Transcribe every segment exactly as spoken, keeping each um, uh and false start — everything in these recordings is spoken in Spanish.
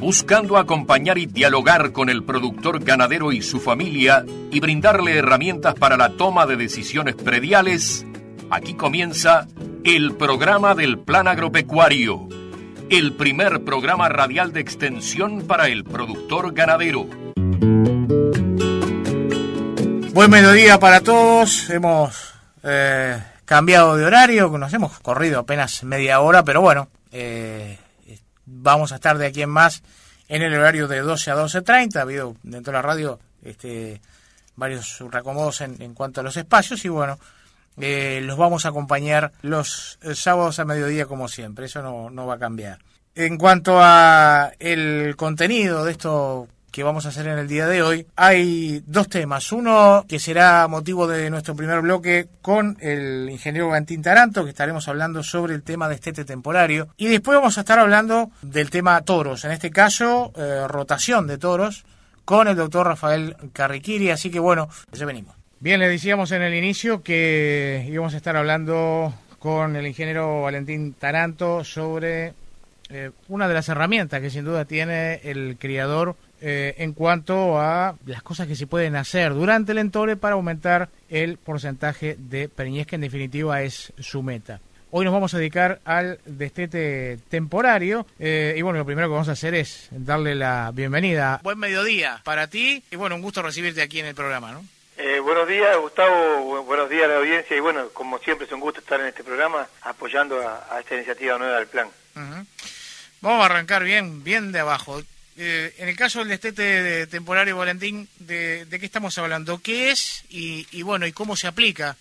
Buscando acompañar y dialogar con el productor ganadero y su familia y brindarle herramientas para la toma de decisiones prediales, aquí comienza el programa del Plan Agropecuario, el primer programa radial de extensión para el productor ganadero. Buen mediodía para todos. Hemos eh, cambiado de horario, nos hemos corrido apenas media hora, pero bueno, eh, vamos a estar de aquí en más en el horario de doce a doce treinta. Ha habido dentro de la radio este, varios reacomodos en, en cuanto a los espacios y bueno, eh, los vamos a acompañar los eh, sábados a mediodía como siempre, eso no, no va a cambiar. En cuanto a el contenido de esto que vamos a hacer en el día de hoy, hay dos temas. Uno que será motivo de nuestro primer bloque con el ingeniero Valentín Taranto, que estaremos hablando sobre el tema de destete temporario. Y después vamos a estar hablando del tema toros, en este caso, eh, rotación de toros, con el doctor Rafael Carriquiri. Así que bueno, ya venimos. Bien, le decíamos en el inicio que íbamos a estar hablando con el ingeniero Valentín Taranto sobre eh, una de las herramientas que sin duda tiene el criador Eh, en cuanto a las cosas que se pueden hacer durante el entore para aumentar el porcentaje de preñez, que en definitiva es su meta. Hoy nos vamos a dedicar al destete temporario eh, y bueno, lo primero que vamos a hacer es darle la bienvenida. Buen mediodía para ti y bueno, un gusto recibirte aquí en el programa, ¿no? Eh, buenos días, Gustavo, buenos días a la audiencia y bueno, como siempre es un gusto estar en este programa apoyando a, a esta iniciativa nueva del plan. Uh-huh. Vamos a arrancar bien, bien de abajo. Eh, en el caso del destete de temporario, Valentín, de, ¿de qué estamos hablando? ¿Qué es y, y bueno y cómo se aplica?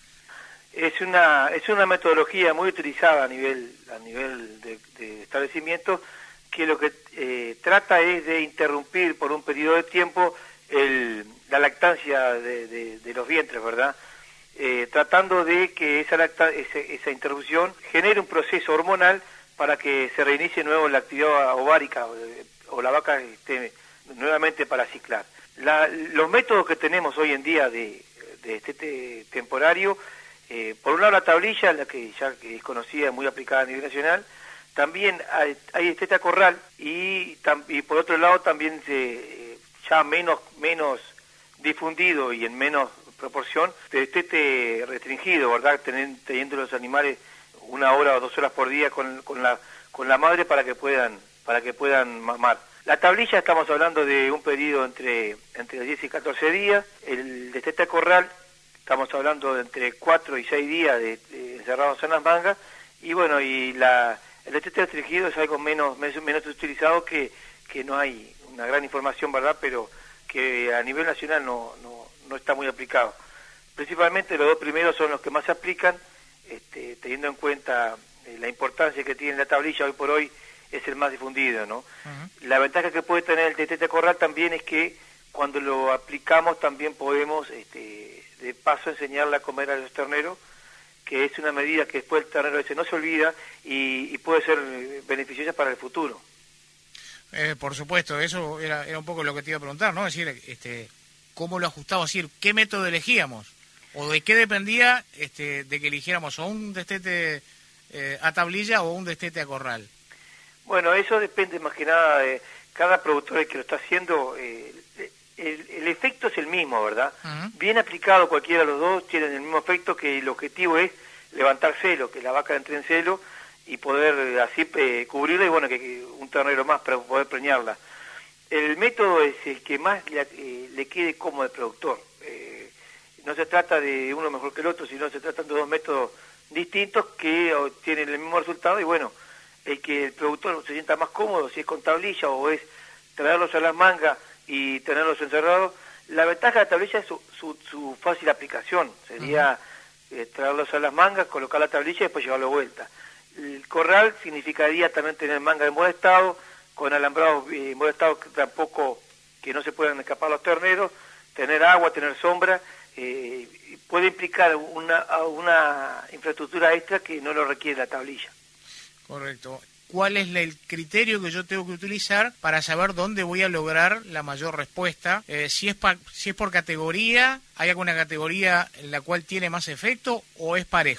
Es una es una metodología muy utilizada a nivel a nivel de, de establecimiento que lo que eh, trata es de interrumpir por un periodo de tiempo el, la lactancia de, de, de los vientres, ¿verdad? Eh, tratando de que esa lacta, ese, esa interrupción genere un proceso hormonal para que se reinicie de nuevo la actividad ovárica o la vaca esté nuevamente para ciclar. La, los métodos que tenemos hoy en día de, de este temporario, eh, por un lado la tablilla, la que ya es conocida, muy aplicada a nivel nacional, también hay, hay destete a corral y, tam, y por otro lado también se, ya menos, menos difundido y en menos proporción, de destete restringido, ¿verdad? Teniendo, teniendo los animales una hora o dos horas por día con, con, la, con la madre para que puedan para que puedan mamar. La tablilla estamos hablando de un periodo entre entre diez y catorce días, el destete a corral estamos hablando de entre cuatro y seis días de, de encerrados en las mangas, y bueno, y la el destete restringido es algo menos menos, menos utilizado, que, que no hay una gran información, ¿verdad?, pero que a nivel nacional no, no, no está muy aplicado. Principalmente los dos primeros son los que más se aplican, este, teniendo en cuenta eh, la importancia que tiene la tablilla hoy por hoy, es el más difundido, ¿no? Uh-huh. La ventaja que puede tener el destete a corral también es que cuando lo aplicamos también podemos, este, de paso, enseñarle a comer a los terneros, que es una medida que después el ternero ese no se olvida y, y puede ser beneficiosa para el futuro. Eh, por supuesto, eso era, era un poco lo que te iba a preguntar, ¿no? Es decir, este, ¿cómo lo ajustamos? Es decir, ¿qué método elegíamos? ¿O de qué dependía este, de que eligiéramos o un destete eh, a tablilla o un destete a corral? Bueno, eso depende más que nada de cada productor que lo está haciendo. Eh, el, el efecto es el mismo, ¿verdad? Uh-huh. Bien aplicado cualquiera de los dos tienen el mismo efecto, que el objetivo es levantar celo, que la vaca entre en celo y poder así eh, cubrirla y bueno, que, que un ternero más para poder preñarla. El método es el que más le, eh, le quede cómodo al productor. Eh, no se trata de uno mejor que el otro, sino se tratan de dos métodos distintos que obtienen el mismo resultado y bueno, el que el productor se sienta más cómodo, si es con tablilla o es traerlos a las mangas y tenerlos encerrados. La ventaja de la tablilla es su, su, su fácil aplicación, sería uh-huh. eh, traerlos a las mangas, colocar la tablilla y después llevarlo de vuelta. El corral significaría también tener mangas en buen estado, con alambrados en buen estado, que tampoco que no se puedan escapar los terneros, tener agua, tener sombra, eh, puede implicar una, una infraestructura extra que no lo requiere la tablilla. Correcto. ¿Cuál es el criterio que yo tengo que utilizar para saber dónde voy a lograr la mayor respuesta? Eh, si es pa- si es por categoría, ¿hay alguna categoría en la cual tiene más efecto o es parejo?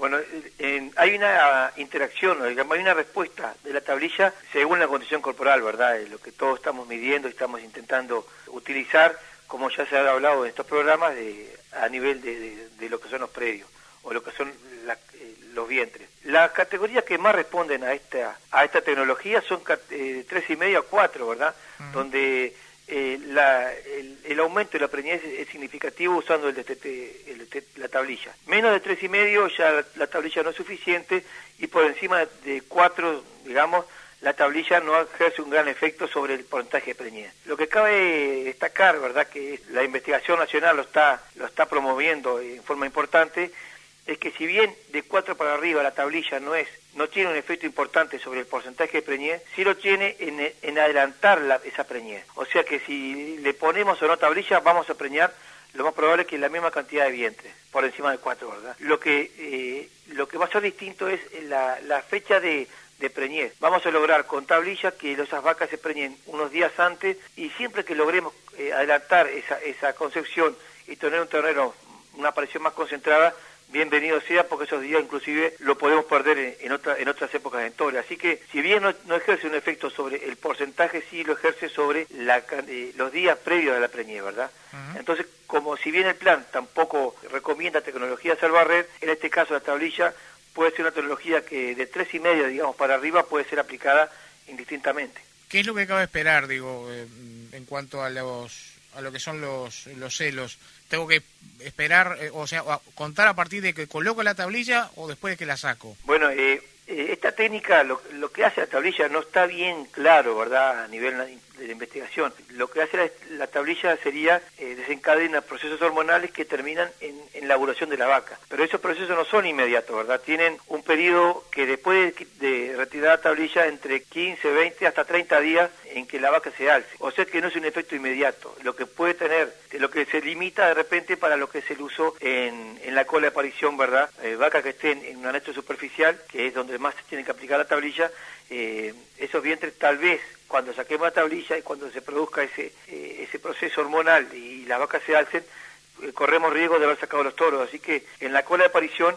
Bueno, en, hay una interacción, digamos, hay una respuesta de la tablilla según la condición corporal, ¿verdad? Es lo que todos estamos midiendo y estamos intentando utilizar, como ya se ha hablado en estos programas, de, a nivel de, de, de lo que son los predios o lo que son la, eh, los vientres. Las categorías que más responden a esta a esta tecnología son eh, tres y medio a cuatro, ¿verdad? Uh-huh. Donde eh, la, el, el aumento de la preñez es, es significativo usando el destete, el destete, la tablilla. Menos de tres y medio ya la, la tablilla no es suficiente, y por encima de cuatro, digamos, la tablilla no ejerce un gran efecto sobre el porcentaje de preñez. Lo que cabe destacar, ¿verdad?, que la investigación nacional lo está lo está promoviendo en forma importante, es que si bien de cuatro para arriba la tablilla no es no tiene un efecto importante sobre el porcentaje de preñez, sí lo tiene en, en adelantar la, esa preñez. O sea que si le ponemos o no tablilla, vamos a preñar lo más probable es que la misma cantidad de vientres, por encima de cuatro, ¿verdad? Lo que eh, lo que va a ser distinto es la, la fecha de, de preñez. Vamos a lograr con tablilla que esas vacas se preñen unos días antes, y siempre que logremos eh, adelantar esa, esa concepción y tener un ternero, una aparición más concentrada, bienvenido sea, porque esos días inclusive lo podemos perder en, en, otra, en otras épocas de historia. Así que si bien no, no ejerce un efecto sobre el porcentaje, sí lo ejerce sobre la, eh, los días previos a la preñez, ¿verdad? Uh-huh. Entonces, como si bien el plan tampoco recomienda tecnología salvarred, en este caso la tablilla puede ser una tecnología que de tres y medio, digamos, para arriba puede ser aplicada indistintamente. ¿Qué es lo que cabe esperar, digo, eh, en cuanto a los a lo que son los los celos? ¿Tengo que esperar, eh, o sea, contar a partir de que coloco la tablilla o después de que la saco? Bueno, eh, eh, esta técnica, lo, lo que hace la tablilla no está bien claro, ¿verdad?, a nivel de la investigación. Lo que hace la, la tablilla sería eh, desencadenar procesos hormonales que terminan en, en la ovulación de la vaca. Pero esos procesos no son inmediatos, ¿verdad? Tienen un periodo que después de, de retirar la tablilla, entre quince, veinte hasta treinta días en que la vaca se alce. O sea que no es un efecto inmediato. Lo que puede tener, lo que se limita de repente para lo que es el uso en, en la cola de aparición, ¿verdad? Eh, vacas que estén en un anexo superficial, que es donde más se tiene que aplicar la tablilla, eh, esos vientres tal vez cuando saquemos la tablilla y cuando se produzca ese eh, ese proceso hormonal y las vacas se alcen, eh, corremos riesgo de haber sacado los toros. Así que en la cola de aparición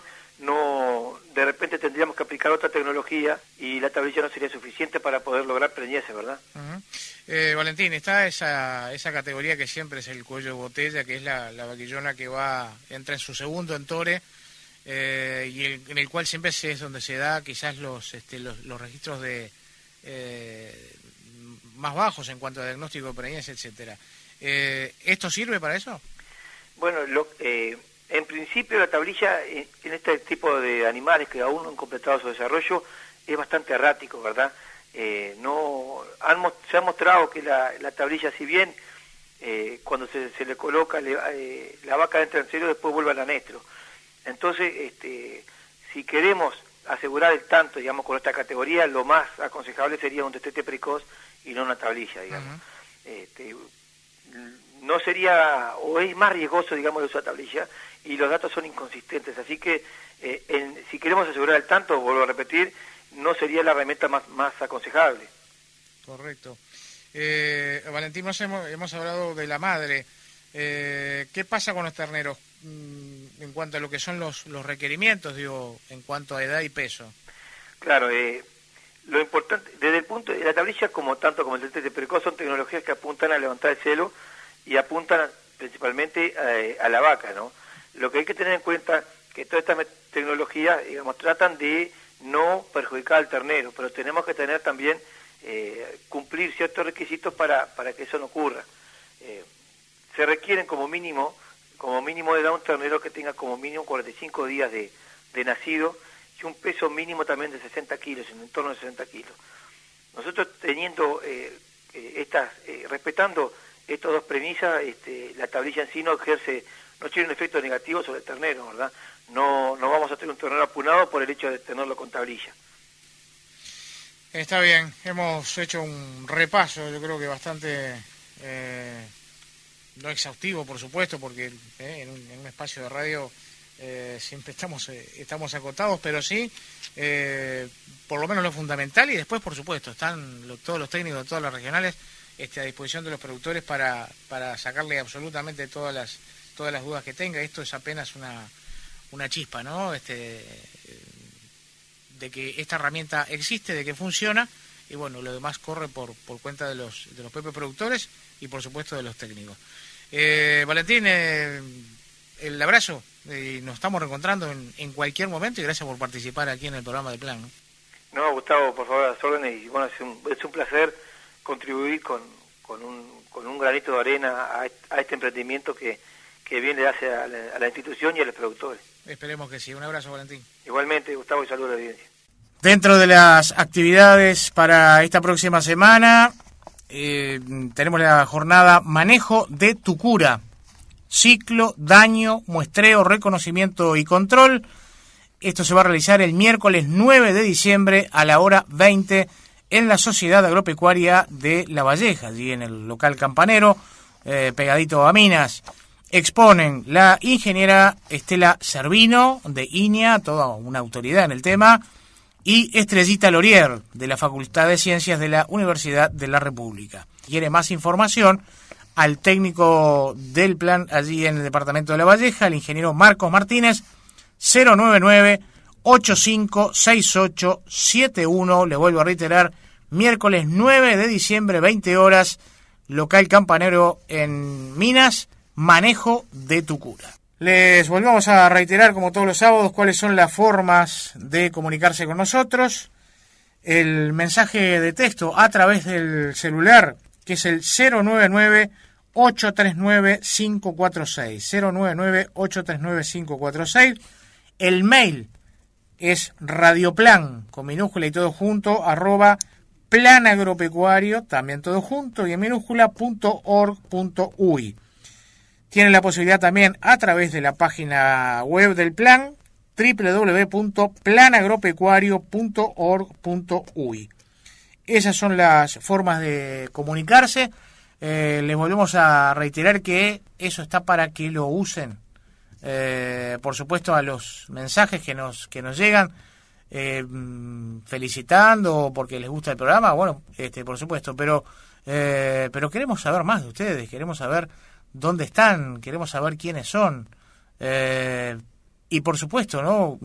no, de repente tendríamos que aplicar otra tecnología y la tablilla no sería suficiente para poder lograr preñeces, ¿verdad? Uh-huh. eh, Valentín, está esa esa categoría que siempre es el cuello de botella, que es la, la vaquillona que va entra en su segundo entore, eh, y el, en el cual siempre es donde se da quizás los este, los, los registros de eh, más bajos en cuanto a diagnóstico de preñez, etcétera. Eh, ¿Esto sirve para eso? Bueno, lo, eh, en principio la tablilla en, en este tipo de animales que aún no han completado su desarrollo es bastante errático, ¿verdad? Eh, no han, se ha mostrado que la, la tablilla, si bien eh, cuando se, se le coloca le, eh, la vaca entra en celo, después vuelve al anestro. Entonces, este, si queremos asegurar el tanto, digamos, con esta categoría, lo más aconsejable sería un destete precoz y no una tablilla, digamos. Uh-huh. Este, no sería, o es más riesgoso, digamos, de usar tablilla, y los datos son inconsistentes. Así que, eh, en, si queremos asegurar el tanto, vuelvo a repetir, no sería la herramienta más, más aconsejable. Correcto. Eh, Valentín, nos hemos, hemos hablado de la madre. Eh, ¿Qué pasa con los terneros mm, en cuanto a lo que son los, los requerimientos, digo, en cuanto a edad y peso? Claro, eh, lo importante, desde el punto de la tablilla, como tanto como el destete precoz, son tecnologías que apuntan a levantar el celo y apuntan principalmente a, a la vaca, ¿no? Lo que hay que tener en cuenta que todas estas tecnologías, digamos, tratan de no perjudicar al ternero, pero tenemos que tener también, eh, cumplir ciertos requisitos para, para que eso no ocurra. Eh, se requieren como mínimo, como mínimo de edad un ternero que tenga como mínimo cuarenta y cinco días de, de nacido, y un peso mínimo también de sesenta kilos, en torno de sesenta kilos. Nosotros teniendo eh, eh, estas, eh, respetando estas dos premisas, este, la tablilla en sí no ejerce, no tiene un efecto negativo sobre el ternero, ¿verdad? No, no vamos a tener un ternero apunado por el hecho de tenerlo con tablilla. Está bien, hemos hecho un repaso, yo creo que bastante, eh, no exhaustivo, por supuesto, porque eh, en, un, en un espacio de radio eh, siempre estamos eh, estamos acotados, pero sí, eh, por lo menos lo fundamental, y después, por supuesto, están lo, todos los técnicos de todas las regionales este, a disposición de los productores para, para sacarle absolutamente todas las todas las dudas que tenga. Esto es apenas una una chispa, ¿no? Este de que esta herramienta existe, de que funciona, y bueno, lo demás corre por, por cuenta de los, de los propios productores y por supuesto de los técnicos. Eh, Valentín, eh, el abrazo, y nos estamos reencontrando en, en cualquier momento, y gracias por participar aquí en el programa de Plan, ¿no? No, Gustavo, por favor, a las órdenes, y bueno, es un, es un placer contribuir con, con, un, con un granito de arena a, a este emprendimiento que, que bien le hace a la, a la institución y a los productores. Esperemos que sí. Un abrazo, Valentín. Igualmente, Gustavo, y saludos a la audiencia. Dentro de las actividades para esta próxima semana, eh, tenemos la jornada Manejo de tu cura. Ciclo, daño, muestreo, reconocimiento y control. Esto se va a realizar el miércoles nueve de diciembre a la hora veinte en la Sociedad Agropecuaria de La Valleja, allí en el local Campanero, eh, pegadito a Minas. Exponen la ingeniera Estela Servino de I N E A, toda una autoridad en el tema, y Estrellita Lorier de la Facultad de Ciencias de la Universidad de la República. Quiere más información al técnico del plan allí en el departamento de La Valleja, el ingeniero Marcos Martínez, cero nueve nueve, ocho cinco seis ocho siete uno, le vuelvo a reiterar, miércoles nueve de diciembre, veinte horas, local Campanero en Minas, Manejo de tu cura. Les volvemos a reiterar, como todos los sábados, cuáles son las formas de comunicarse con nosotros. El mensaje de texto a través del celular, que es el cero nueve nueve, ocho tres nueve, cinco cuatro seis, cero nueve nueve, ocho tres nueve, cinco cuatro seis. El mail es radioplan, con minúscula y todo junto, arroba plan agropecuario, también todo junto y en minúscula, punto org punto uy. Tienen la posibilidad también a través de la página web del plan, doble u doble u doble u punto plan agropecuario punto org punto uy. Esas son las formas de comunicarse. Eh, les volvemos a reiterar que eso está para que lo usen. Eh, por supuesto, a los mensajes que nos que nos llegan eh, felicitando porque les gusta el programa, bueno, este por supuesto, pero eh, pero queremos saber más de ustedes, queremos saber dónde están, queremos saber quiénes son, eh, y por supuesto, ¿no?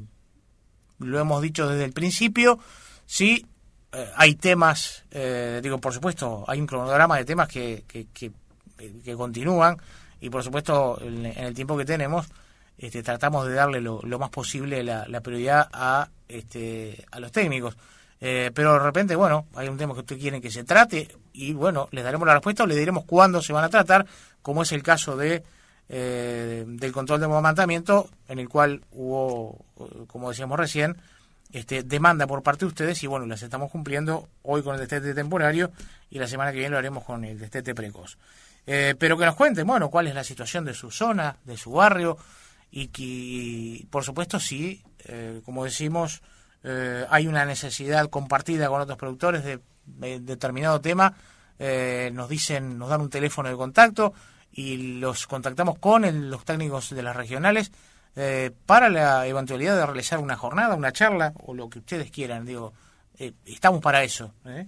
Lo hemos dicho desde el principio, sí, eh, hay temas, eh, digo, por supuesto, hay un cronograma de temas que, que, que, que continúan, y por supuesto, en, en el tiempo que tenemos, este, tratamos de darle lo, lo más posible la, la prioridad a, este, a los técnicos. Eh, pero de repente, bueno, hay un tema que ustedes quieren que se trate y, bueno, les daremos la respuesta o les diremos cuándo se van a tratar, como es el caso de eh, del control de amamantamiento, en el cual hubo, como decíamos recién, este, demanda por parte de ustedes y, bueno, las estamos cumpliendo hoy con el destete temporario y la semana que viene lo haremos con el destete precoz. Eh, pero que nos cuenten, bueno, cuál es la situación de su zona, de su barrio y que, por supuesto, sí, eh, como decimos, Eh, hay una necesidad compartida con otros productores de, de determinado tema, eh, nos dicen, nos dan un teléfono de contacto y los contactamos con el, los técnicos de las regionales eh, para la eventualidad de realizar una jornada, una charla o lo que ustedes quieran. Digo, eh, estamos para eso. ¿eh?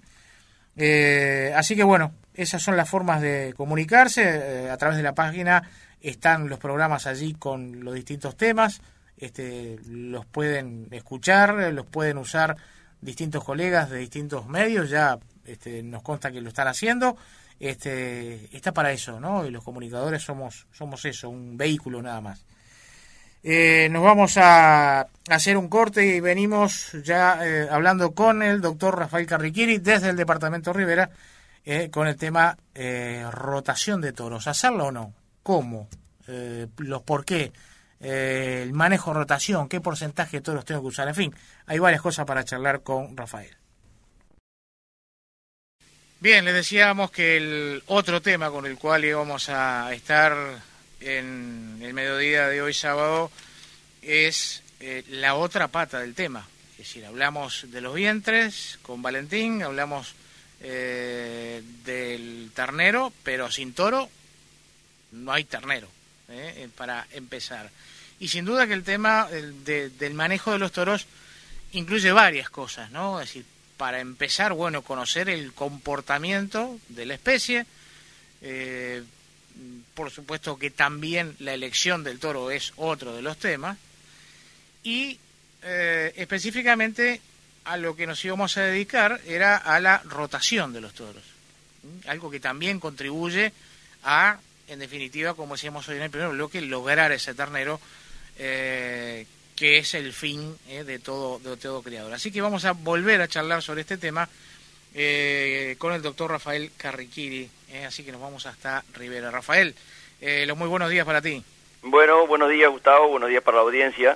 Eh, así que bueno, esas son las formas de comunicarse. Eh, a través de la página están los programas allí con los distintos temas. Este, los pueden escuchar, los pueden usar distintos colegas de distintos medios, ya este, nos consta que lo están haciendo, este, está para eso, ¿no? Y los comunicadores somos, somos eso, un vehículo nada más. Eh, nos vamos a hacer un corte y venimos ya eh, hablando con el doctor Rafael Carriquieri desde el departamento Rivera eh, con el tema eh, rotación de toros, ¿hacerlo o no? ¿Cómo? Eh, los por qué. Eh, el manejo de rotación, qué porcentaje de toros tengo que usar, en fin, hay varias cosas para charlar con Rafael. Bien, les decíamos que el otro tema con el cual íbamos a estar en el mediodía de hoy sábado es eh, la otra pata del tema, es decir, hablamos de los vientres con Valentín, hablamos eh, del ternero, pero sin toro no hay ternero, eh, para empezar. Y sin duda que el tema de, del manejo de los toros incluye varias cosas, ¿no? Es decir, para empezar, bueno, conocer el comportamiento de la especie, eh, por supuesto que también la elección del toro es otro de los temas, y eh, específicamente a lo que nos íbamos a dedicar era a la rotación de los toros. ¿Mm? Algo que también contribuye a, en definitiva, como decíamos hoy en el primer bloque, lograr ese ternero, eh, que es el fin eh, de todo de todo criador. Así que vamos a volver a charlar sobre este tema eh, con el doctor Rafael Carriquiri, eh, así que nos vamos hasta Rivera. Rafael, eh, los muy buenos días para ti. Bueno, buenos días Gustavo, buenos días para la audiencia.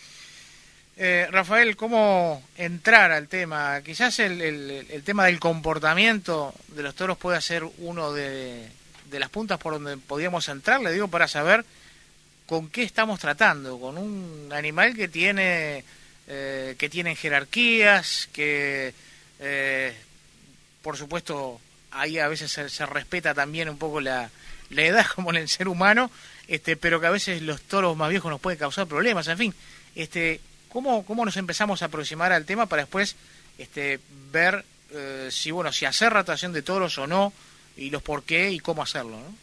Eh, Rafael, ¿cómo entrar al tema? Quizás el, el, el tema del comportamiento de los toros puede ser uno de, de las puntas por donde podríamos entrar, le digo, para saber con qué estamos tratando, con un animal que tiene eh, que tiene jerarquías, que eh, por supuesto ahí a veces se, se respeta también un poco la, la edad como en el ser humano, este, pero que a veces los toros más viejos nos pueden causar problemas, en fin, este, ¿cómo, cómo nos empezamos a aproximar al tema para después este, ver eh, si bueno si hacer rotación de toros o no, y los por qué y cómo hacerlo, ¿no?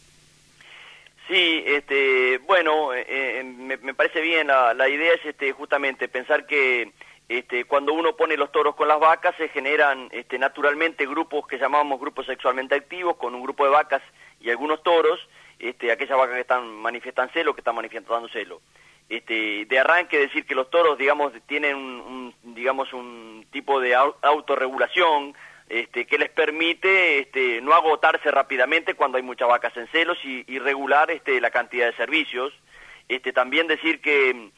Sí, este, bueno, eh, me, me parece bien, la, la idea es este, justamente pensar que este, cuando uno pone los toros con las vacas se generan este, naturalmente grupos que llamamos grupos sexualmente activos, con un grupo de vacas y algunos toros, este, aquellas vacas que están manifiestan celo, que están manifestando celo. Este, de arranque decir que los toros, digamos, tienen un, un digamos, un tipo de autorregulación, Este, que les permite este, no agotarse rápidamente cuando hay muchas vacas en celos y, y regular este, la cantidad de servicios. Este, también decir que,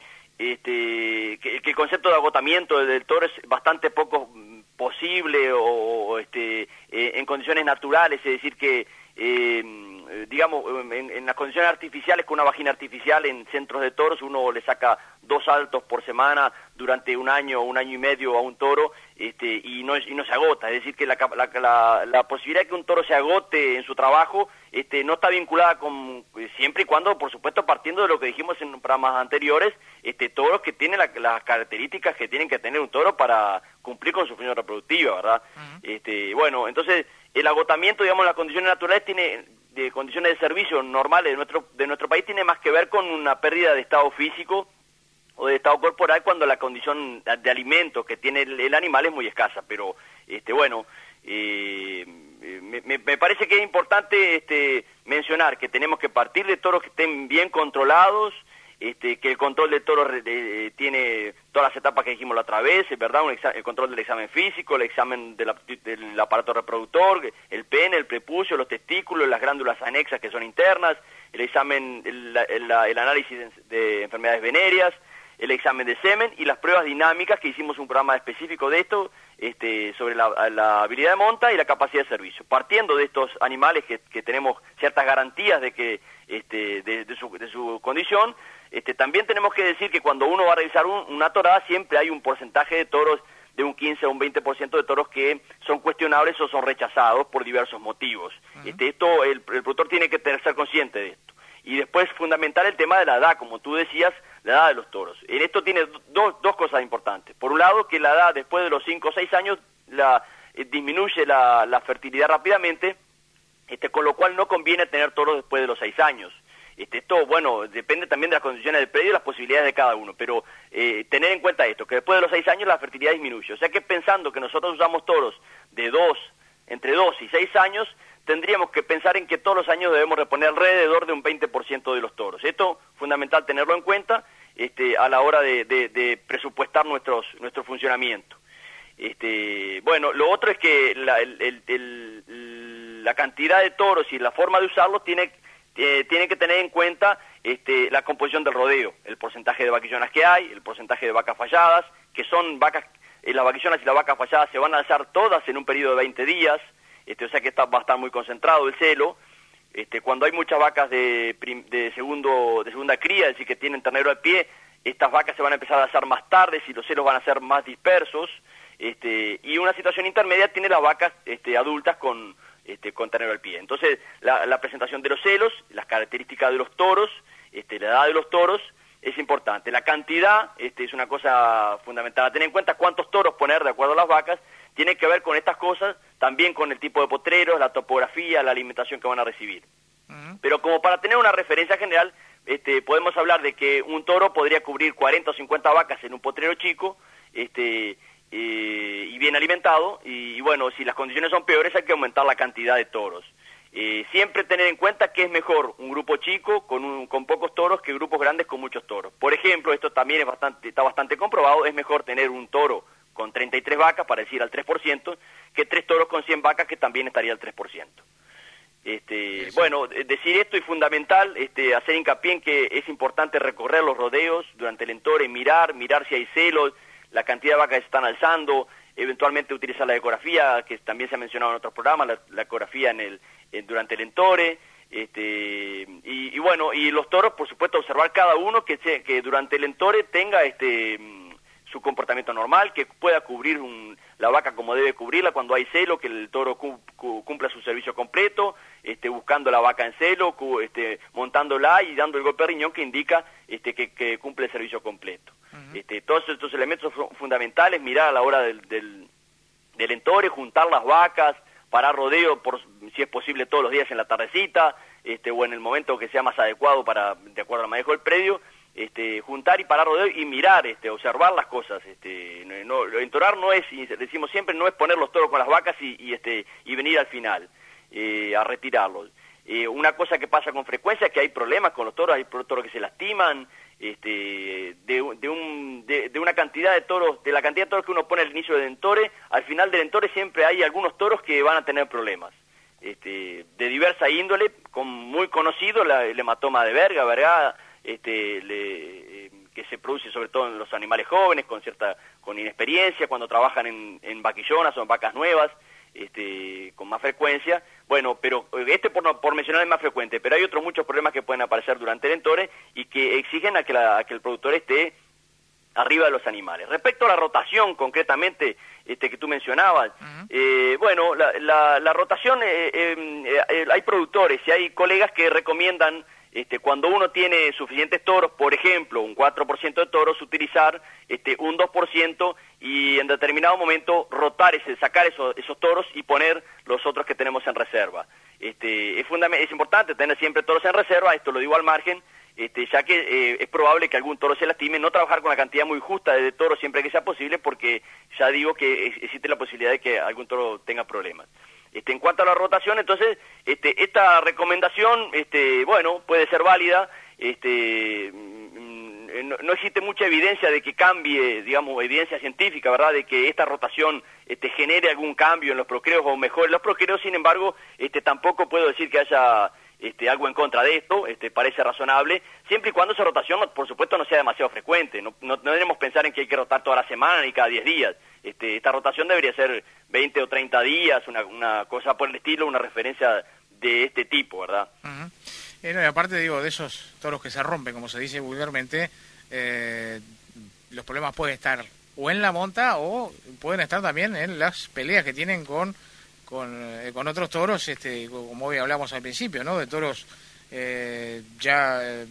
este, que, que el concepto de agotamiento del toro es bastante poco posible o, o este, eh, en condiciones naturales, es decir que eh, digamos en, en las condiciones artificiales, con una vagina artificial en centros de toros uno le saca dos saltos por semana durante un año o un año y medio a un toro, este, y no y no se agota, es decir que la, la, la, la posibilidad de que un toro se agote en su trabajo este, no está vinculada con, siempre y cuando, por supuesto, partiendo de lo que dijimos en programas anteriores, este, toros que tienen la, las características que tienen que tener un toro para cumplir con su función reproductiva, ¿verdad? Uh-huh. Este, bueno, entonces el agotamiento, digamos, en las condiciones naturales tiene, de condiciones de servicio normales de nuestro, de nuestro país, tiene más que ver con una pérdida de estado físico o de estado corporal cuando la condición de alimento que tiene el, el animal es muy escasa, pero este bueno, eh, me, me parece que es importante este, mencionar que tenemos que partir de toros que estén bien controlados, este, que el control de toros eh, tiene todas las etapas que dijimos la otra vez, ¿verdad? Un exa- el control del examen físico, el examen de la, del aparato reproductor, el pene, el prepucio, los testículos, las glándulas anexas que son internas, el examen, el, el, el análisis de, de enfermedades venéreas, el examen de semen y las pruebas dinámicas, que hicimos un programa específico de esto, este, sobre la, la habilidad de monta y la capacidad de servicio. Partiendo de estos animales que, que tenemos ciertas garantías de que este, de, de, su, de su condición, este, también tenemos que decir que cuando uno va a realizar un, una torada siempre hay un porcentaje de toros de un quince o un veinte por ciento de toros que son cuestionables o son rechazados por diversos motivos. Uh-huh. Este, esto el, el productor tiene que tener, ser consciente de esto. Y después fundamental el tema de la edad, como tú decías, la edad de los toros. En esto tiene dos, dos cosas importantes. Por un lado, que la edad después de los cinco o seis años la, eh, disminuye la, la fertilidad rápidamente, este, con lo cual no conviene tener toros después de los seis años. Este, esto, bueno, depende también de las condiciones del predio y las posibilidades de cada uno, pero eh, tener en cuenta esto, que después de los seis años la fertilidad disminuye. O sea que pensando que nosotros usamos toros de dos, entre dos y seis años, tendríamos que pensar en que todos los años debemos reponer alrededor de un veinte por ciento de los toros. Esto es fundamental tenerlo en cuenta este, a la hora de, de, de presupuestar nuestros, nuestro funcionamiento. Este, bueno, lo otro es que la, el, el, el, la cantidad de toros y la forma de usarlos tiene, eh, tiene que tener en cuenta este, la composición del rodeo, el porcentaje de vaquillonas que hay, el porcentaje de vacas falladas, que son vacas, eh, las vaquillonas y las vacas falladas se van a alzar todas en un periodo de veinte días, Este, o sea que está, va a estar muy concentrado el celo. Este, cuando hay muchas vacas de, prim, de, segundo, de segunda cría, es decir, que tienen ternero al pie, estas vacas se van a empezar a alzar más tarde, y los celos van a ser más dispersos. Este, y una situación intermedia tiene las vacas este, adultas con, este, con ternero al pie. Entonces, la, la presentación de los celos, las características de los toros, este, la edad de los toros, es importante. La cantidad este, es una cosa fundamental a tener en cuenta, cuántos toros poner de acuerdo a las vacas, tiene que ver con estas cosas, también con el tipo de potreros, la topografía, la alimentación que van a recibir. Uh-huh. Pero como para tener una referencia general, este, podemos hablar de que un toro podría cubrir cuarenta o cincuenta vacas en un potrero chico, este, eh, y bien alimentado, y, y bueno, si las condiciones son peores hay que aumentar la cantidad de toros. Eh, siempre tener en cuenta que es mejor un grupo chico con, un, con pocos toros que grupos grandes con muchos toros. Por ejemplo, esto también es bastante, está bastante comprobado, es mejor tener un toro con treinta y tres vacas, para decir al tres por ciento, que tres toros con cien vacas, que también estaría al tres por ciento. Este, bueno, decir esto es fundamental, este, hacer hincapié en que es importante recorrer los rodeos durante el entore, mirar, mirar si hay celos, la cantidad de vacas que se están alzando, eventualmente utilizar la ecografía, que también se ha mencionado en otros programas, la, la ecografía en el, en, durante el entore, este, y, y bueno, y los toros, por supuesto, observar cada uno que, se, que durante el entore tenga este su comportamiento normal, que pueda cubrir un, la vaca como debe cubrirla cuando hay celo, que el toro cu, cu, cumpla su servicio completo, este, buscando la vaca en celo, cu, este, montándola y dando el golpe de riñón que indica este, que, que cumple el servicio completo. Uh-huh. este, todos estos elementos son fundamentales, mirar a la hora del, del, del entore, juntar las vacas, parar rodeo, por, si es posible todos los días en la tardecita, este, o en el momento que sea más adecuado para, de acuerdo al manejo del predio, Este, juntar y parar rodeo y mirar, este, observar las cosas. Este, no, entorar no es, decimos siempre, no es poner los toros con las vacas y, y, este, y venir al final eh, a retirarlos. Eh, una cosa que pasa con frecuencia es que hay problemas con los toros, hay toros que se lastiman, este, de, de, un, de, de una cantidad de toros, de la cantidad de toros que uno pone al inicio del entore, al final del entore siempre hay algunos toros que van a tener problemas. Este, de diversa índole, con, muy conocido, la, el hematoma de verga, verga, Este, le, eh, que se produce sobre todo en los animales jóvenes con cierta con inexperiencia, cuando trabajan en, en vaquillonas o en vacas nuevas, este, con más frecuencia. Bueno, pero este por, por mencionar es más frecuente, pero hay otros muchos problemas que pueden aparecer durante el entore y que exigen a que, la, a que el productor esté arriba de los animales. Respecto a la rotación, concretamente, este, que tú mencionabas, uh-huh. eh, bueno, la, la, la rotación, eh, eh, eh, hay productores y hay colegas que recomiendan Este, cuando uno tiene suficientes toros, por ejemplo, un cuatro por ciento de toros, utilizar este, un dos por ciento y en determinado momento rotar, ese, sacar esos, esos toros y poner los otros que tenemos en reserva. Este, es, fundament- es importante tener siempre toros en reserva, esto lo digo al margen, este, ya que eh, es probable que algún toro se lastime, no trabajar con la cantidad muy justa de toros siempre que sea posible, porque ya digo que existe la posibilidad de que algún toro tenga problemas. Este, en cuanto a la rotación, entonces, este, esta recomendación, este, bueno, puede ser válida, este, no, no existe mucha evidencia de que cambie, digamos, evidencia científica, ¿verdad?, de que esta rotación este, genere algún cambio en los procreos o mejore los procreos. Sin embargo, este, tampoco puedo decir que haya este, algo en contra de esto, este, parece razonable, siempre y cuando esa rotación, por supuesto, no sea demasiado frecuente. No, no, no debemos pensar en que hay que rotar toda la semana ni cada diez días. Este, esta rotación debería ser veinte o treinta días, una, una cosa por el estilo, una referencia de este tipo, ¿verdad? Uh-huh. Eh, no, y aparte, digo, de esos toros que se rompen, como se dice vulgarmente, eh, los problemas pueden estar o en la monta o pueden estar también en las peleas que tienen con con, eh, con otros toros, este, como hoy hablamos al principio, ¿no? De toros eh, ya, eh,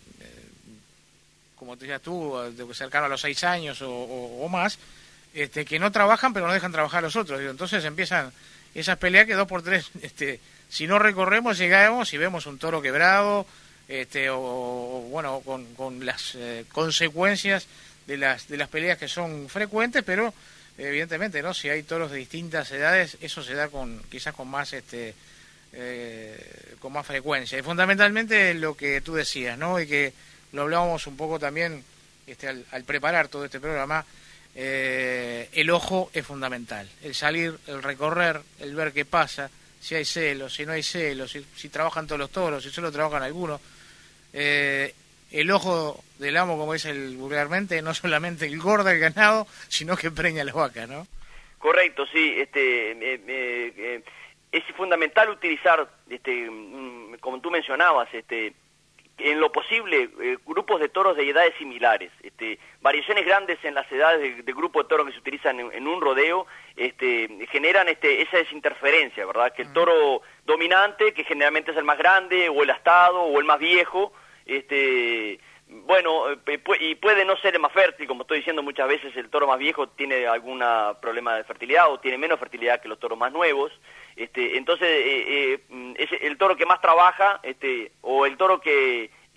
como te decías tú, de cercano a los seis años o, o, o más, este, que no trabajan pero no dejan trabajar a los otros. Digo, entonces empiezan esas peleas que dos por tres, este, si no recorremos, llegamos y vemos un toro quebrado, este, o, o bueno, con, con las eh, consecuencias de las de las peleas que son frecuentes, pero evidentemente, ¿no? Si hay toros de distintas edades, eso se da con quizás con más este eh, con más frecuencia. Y fundamentalmente lo que tú decías, ¿no? Y que lo hablábamos un poco también este al, al preparar todo este programa, eh, el ojo es fundamental. El salir, el recorrer, el ver qué pasa, si hay celos, si no hay celos, si, si trabajan todos los toros, si solo trabajan algunos. Eh, el ojo del amo, como dice el vulgarmente, no solamente engorda el ganado, sino que preña las vacas, ¿no? Correcto, sí. Este, eh, eh, eh, es fundamental utilizar, este, como tú mencionabas, este, en lo posible, eh, grupos de toros de edades similares. Este, variaciones grandes en las edades de, de grupo de toros que se utilizan en, en un rodeo este, generan este, esa desinterferencia, ¿verdad? Que el toro dominante, que generalmente es el más grande, o el astado, o el más viejo, este, bueno, y puede no ser el más fértil, como estoy diciendo muchas veces, el toro más viejo tiene algún problema de fertilidad o tiene menos fertilidad que los toros más nuevos. Este, entonces, eh, eh, es el toro que más trabaja, este, o el toro que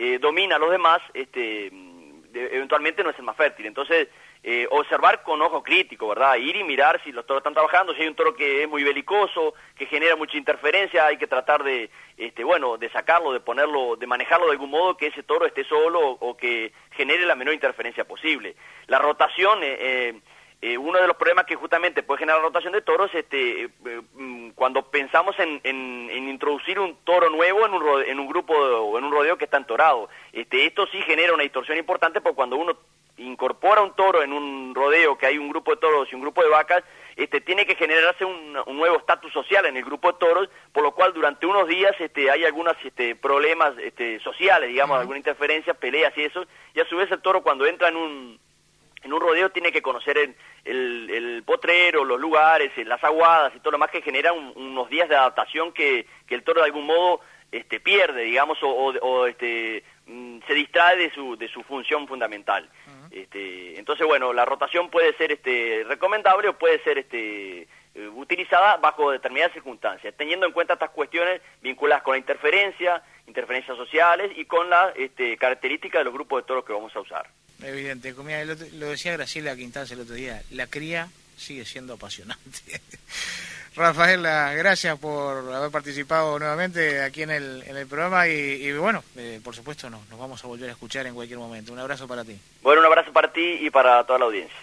eh, domina a los demás, este, de, eventualmente no es el más fértil. Entonces, eh, observar con ojo crítico, ¿verdad? Ir y mirar si los toros están trabajando, si hay un toro que es muy belicoso, que genera mucha interferencia, hay que tratar de, este, bueno, de sacarlo, de ponerlo, de manejarlo de algún modo que ese toro esté solo o, o que genere la menor interferencia posible. La rotación, eh, eh, eh, uno de los problemas que justamente puede generar la rotación de toros, este, eh, cuando pensamos en, en, en introducir un toro nuevo en un, rodeo, en un grupo de, o en un rodeo que está entorado, este, esto sí genera una distorsión importante, porque cuando uno incorpora un toro en un rodeo que hay un grupo de toros y un grupo de vacas, este, tiene que generarse un, un nuevo estatus social en el grupo de toros, por lo cual durante unos días este, hay algunos este, problemas este, sociales, digamos, uh-huh. alguna interferencia, peleas y eso, y a su vez el toro cuando entra en un en un rodeo tiene que conocer el, el, el potrero, los lugares, las aguadas y todo lo más, que genera un, unos días de adaptación que, que el toro de algún modo este, pierde, digamos, o, o, o este, se distrae de su, de su función fundamental. Uh-huh. Este, entonces, bueno, la rotación puede ser este, recomendable o puede ser este, utilizada bajo determinadas circunstancias, teniendo en cuenta estas cuestiones vinculadas con la interferencia, interferencias sociales y con la este, característica de los grupos de toros que vamos a usar. Evidente, como lo, lo decía Graciela Quintana el otro día, la cría sigue siendo apasionante. Rafael, gracias por haber participado nuevamente aquí en el, en el programa y, y bueno, eh, por supuesto no, nos vamos a volver a escuchar en cualquier momento. Un abrazo para ti. Bueno, un abrazo para ti y para toda la audiencia.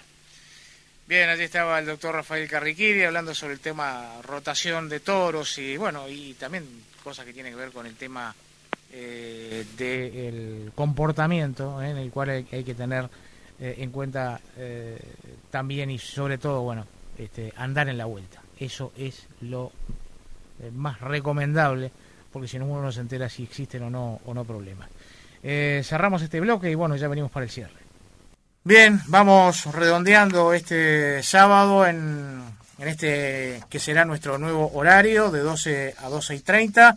Bien, allí estaba el doctor Rafael Carriquiri hablando sobre el tema rotación de toros y bueno, y también cosas que tienen que ver con el tema eh, del comportamiento, eh, en el cual hay, hay que tener eh, en cuenta eh, también y sobre todo, bueno, este, andar en la vuelta. Eso es lo eh, más recomendable, porque si no uno no se entera si existen o no o no problemas. Eh, cerramos este bloque y bueno, ya venimos para el cierre. Bien, vamos redondeando este sábado en, en este que será nuestro nuevo horario de doce a doce y treinta.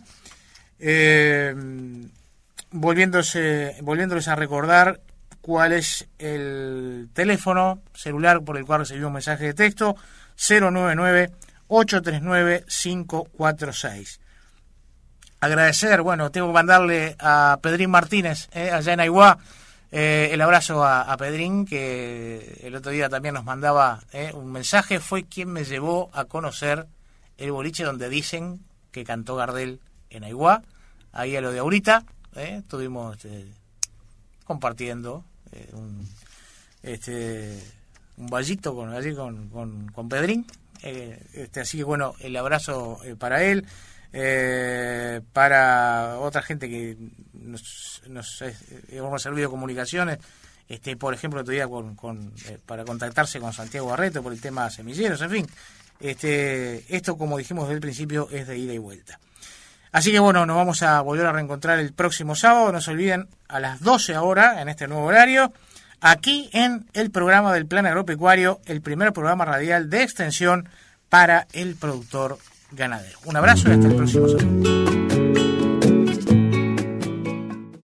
Eh, volviéndose, volviéndoles a recordar cuál es el teléfono celular por el cual recibimos un mensaje de texto: cero nueve nueve, ocho tres nueve, cinco cuatro seis. Agradecer, bueno, tengo que mandarle a Pedrín Martínez, eh, allá en Aiguá, eh, el abrazo a, a Pedrín, que el otro día también nos mandaba eh, un mensaje. Fue quien me llevó a conocer el boliche donde dicen que cantó Gardel en Aiguá, ahí a lo de ahorita. Eh, estuvimos este, compartiendo eh, un, este, un vallito con, allí con, con, con Pedrín. Eh, este, así que bueno, el abrazo eh, para él, eh, para otra gente que nos, nos eh, hemos servido comunicaciones, este, por ejemplo, otro día con, con, eh, para contactarse con Santiago Barreto por el tema semilleros, en fin, este, esto como dijimos desde el principio es de ida y vuelta. Así que bueno, nos vamos a volver a reencontrar el próximo sábado, no se olviden, a las doce ahora, en este nuevo horario, aquí en el programa del Plan Agropecuario, el primer programa radial de extensión para el productor ganadero. Un abrazo y hasta el próximo sábado.